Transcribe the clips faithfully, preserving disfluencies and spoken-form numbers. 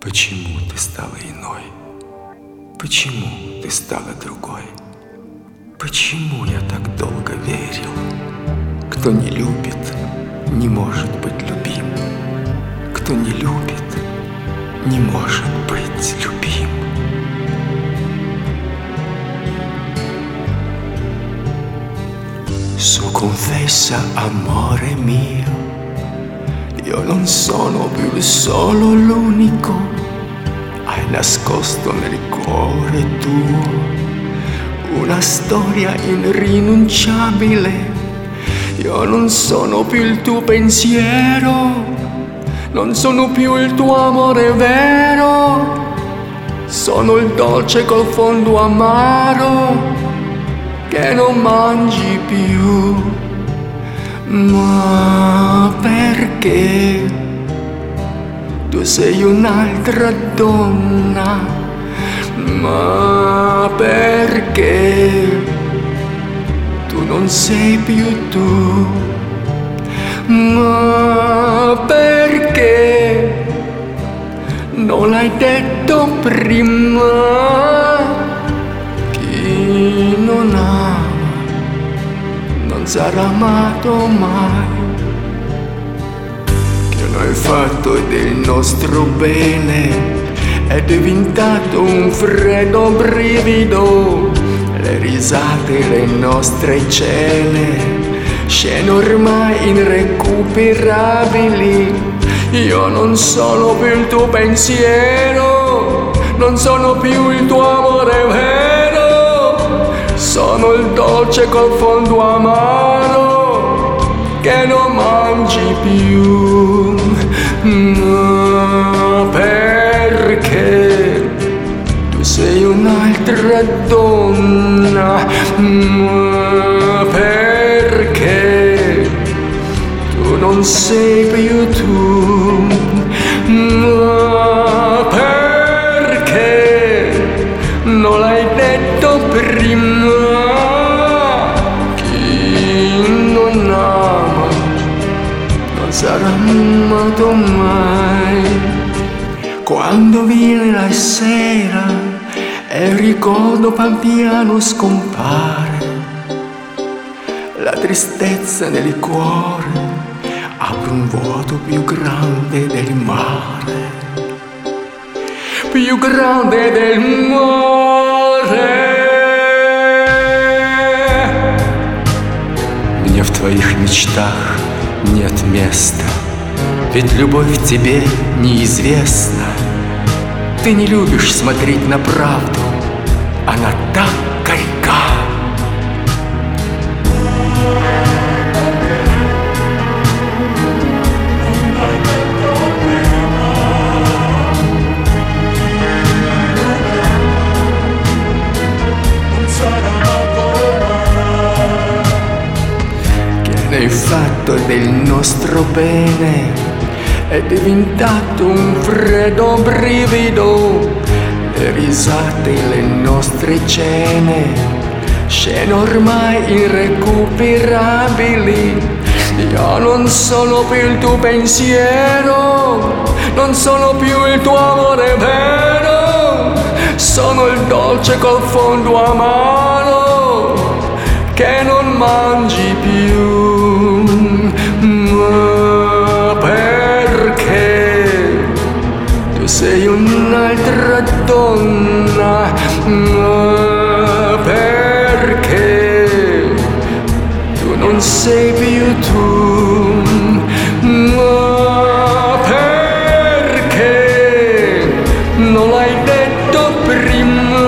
Почему ты стала иной? Почему ты стала другой? Почему я так долго верил? Кто не любит, не может быть любим. Кто не любит, не может быть любим. Su confessa, amore mio, io non sono più il solo, l'unico. Hai nascosto nel cuore tuo una storia irrinunciabile. Io non sono più il tuo pensiero, non sono più il tuo amore vero. Sono il dolce col fondo amaro che non mangi più. Ma perché tu sei un'altra donna? Ma perché tu non sei più tu? Ma perché non l'hai detto prima? Chi non ama non sarà amato mai. Che noi fatto del nostro bene è diventato un freddo brivido. Le risate, le nostre cene, scene ormai irrecuperabili. Io non sono più il tuo pensiero, non sono più il tuo amore vero. Sono il dolce col fondo amaro che non mangi più. Ma perché tu sei un'altra donna? Ma perché tu non sei più tu? Ma perché non l'hai detto prima? Chi non ama non sarà amato mai. Quando viene la sera e il ricordo pian piano scompare, la tristezza nel cuore apre un vuoto più grande del mare, più grande del mare. Мне в твоих мечтах нет места, ведь любовь в тебе неизвестна. Ты не любишь смотреть на правду, она так горька. Che ne hai fatto del nostro bene? È diventato un freddo brivido. Le risate, le nostre cene, scene ormai irrecuperabili. Io non sono più il tuo pensiero, non sono più il tuo amore vero. Sono il dolce col fondo amaro che non mangi più. Ma perché tu sei un'altra donna? Ma perché tu non sei più tu? Ma perché non l'hai detto prima?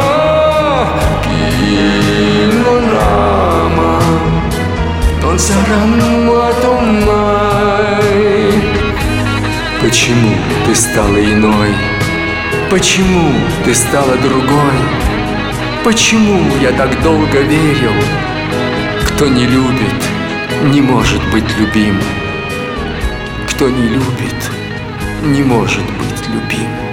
Chi non ama non sarà amato mai. Почему ты стала иной? Почему ты стала другой? Почему я так долго верил? Кто не любит, не может быть любим. Кто не любит, не может быть любим.